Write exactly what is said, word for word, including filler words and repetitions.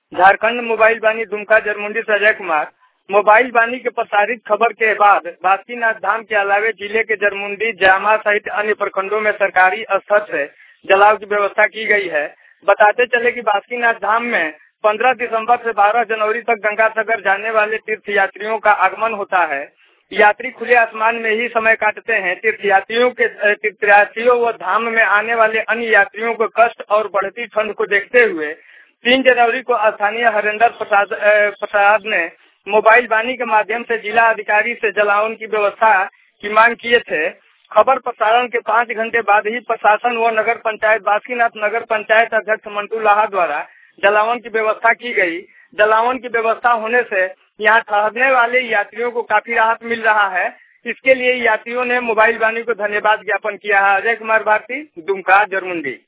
Jharkhand mobile बानी दुमका जरमुंडी से Ajay Kumar. Mobile बानी के प्रसारित खबर के बाद बासुकीनाथ धाम के अलावे जिले के जरमुंडी, जामा सहित अन्य प्रखंडों में सरकारी स्तर से जलाव की व्यवस्था की गई है। बताते चले कि बासुकीनाथ धाम में पंद्रह दिसंबर से बारह जनवरी तक गंगा सागर जाने वाले तीर्थ यात्रियों का आगमन होता है। यात्री खुले आसमान में ही समय काटते हैं। तीर्थयात्रियों के तीर्थयात्रियों व धाम में आने वाले अन्य यात्रियों को कष्ट और बढ़ती ठंड को देखते हुए तीन जनवरी को स्थानीय हरेंद्र प्रसाद प्रसाद ने मोबाइल बानी के माध्यम से जिला अधिकारी से जलावन की व्यवस्था की मांग किए थे। खबर प्रसारण के पाँच घंटे बाद ही प्रशासन व नगर पंचायत बासुकीनाथ नगर पंचायत अध्यक्ष मंटू लाहा द्वारा जलावन की व्यवस्था की गई। जलावन की व्यवस्था होने से यहाँ ठहरने वाले यात्रियों को काफी राहत मिल रहा है। इसके लिए यात्रियों ने मोबाइल बानी को धन्यवाद ज्ञापन किया है। अजय कुमार भारती, दुमका, जरमुंडी।